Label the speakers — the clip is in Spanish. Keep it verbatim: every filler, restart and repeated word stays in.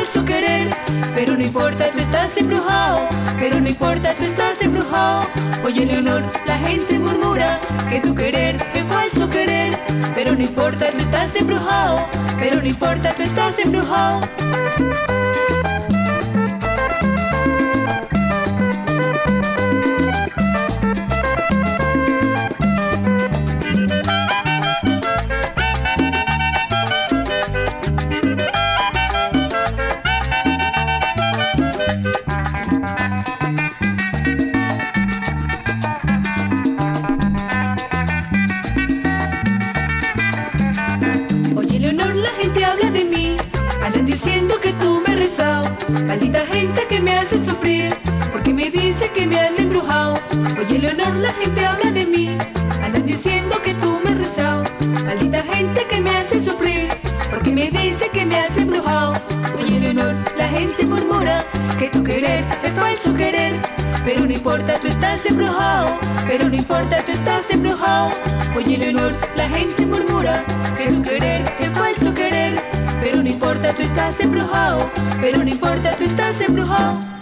Speaker 1: falso querer. Pero no importa, tú estás embrujado. Pero no importa, tú estás embrujado. Oye, Leonor, la gente murmura que tu querer es falso querer. Pero no importa, tú estás embrujado. Pero no importa, tú estás embrujado. La gente habla de mí, andan diciendo que tú me has rezado. Maldita gente que me hace sufrir, porque me dice que me has embrujado. Oye, Leonor, la gente habla de mí, andan diciendo que tú me has rezado. Maldita gente que me hace sufrir, porque me dice que me has embrujado. Oye, Leonor, la gente murmura que tu querer es falso querer. Pero no importa, tú estás embrujado. Pero no importa, tú estás embrujado. Oye, Leonor, la gente murmura que tu querer es falso querer. Pero no importa, tú estás embrujado. Pero no importa, tú estás embrujado.